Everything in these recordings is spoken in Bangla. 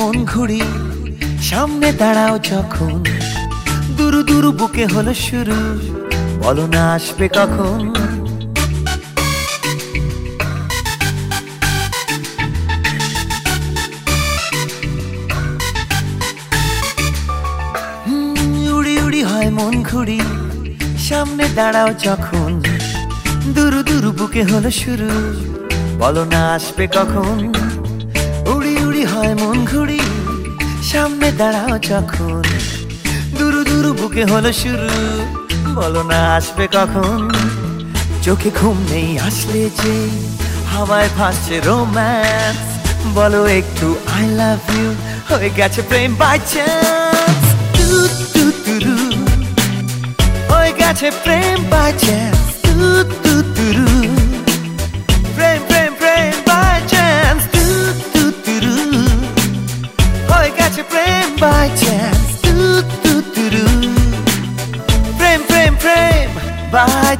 মন ঘুরি, সামনে দাঁড়াও যখন, দুরু দুরু বুকে হলো শুরু, বলো না আসবে কখন। উড়ি উড়ি হয় মন ঘুরি, সামনে দাঁড়াও যখন, দুরু দুরু বুকে হলো শুরু, বলো না আসবে কখন। উড়ি উড়ি হয় মন ঘুরি, সামনে দাঁড়াও যখন, দুরু দুরু বুকে হলো শুরু, বলো না আসবে কখন। চোখে ঘুম নেই আসলে যে হাওয়ায় ভাসছে রোম্যান্স, বলো একটু আই লাভ ইউ, হয়ে গেছে প্রেম বাই চান্স। হয়ে গেছে প্রেম বাই চান্স, প্রেম প্রেম প্রেম বাই চান্স, হয়ে গেছে প্রেম বাই চান্স, প্রেম প্রেম প্রেম বাই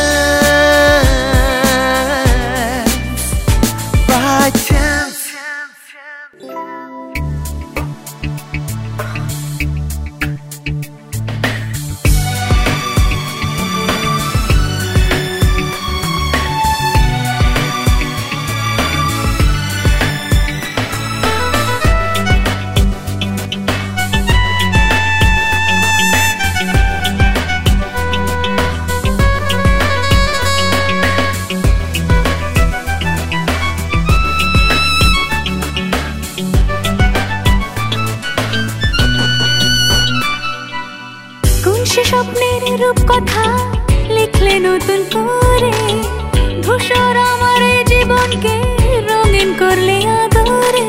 চান্স, বাই চান্স। সে স্বপ্নের রূপ কথা লিখলে নতুন করে, ধূসর আমার জীবনকে রঙিন করলে আদরে।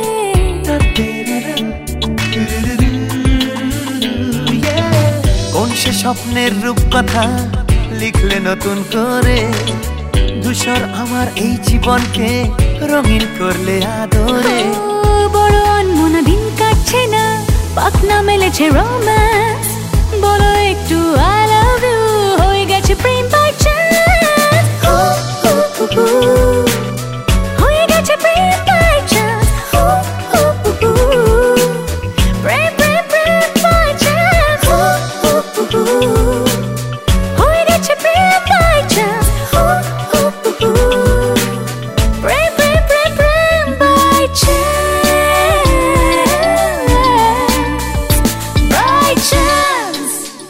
কোন সে স্বপ্নের রূপ কথা লিখলে নতুন করে, ধূসর আমার এই জীবনকে রঙিন করলে আদরে। বড় অনমনা দিন কাটছে না, পাখনা মেলেছে রোম্যান্স, বলো একটু আই লাভ ইউ, হয়ে গেছে প্রেম বাই চান্স, হয়ে গেছে প্রেম বাই চান্স, প্রেম প্রেম প্রেম বাই চান্স, হয়ে গেছে প্রেম বাই চান্স, প্রেম প্রেম প্রেম প্রেম বাই চান্স, বাই চান্স।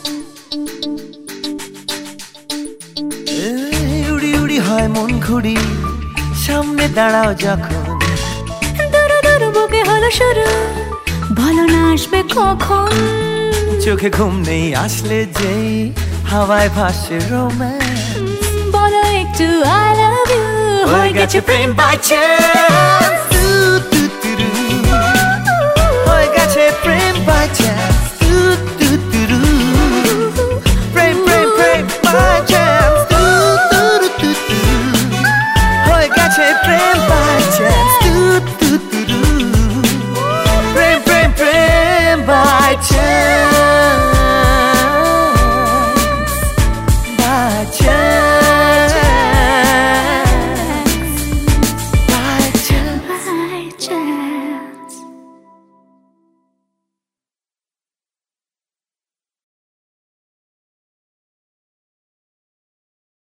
উড়ি উড়ি হয় মন ঘুরি, সামনে দাঁড়াও যখন, দুরু দুরু বুকে হলো শুরু, বলো না আসবে কখন। চোখে ঘুম নেই আসলে যেই হাওয়ায় ভাসছে রোম্যান্স, বলো একটু আই লাভ ইউ, হয়ে গেছে প্রেম বাই চান্স।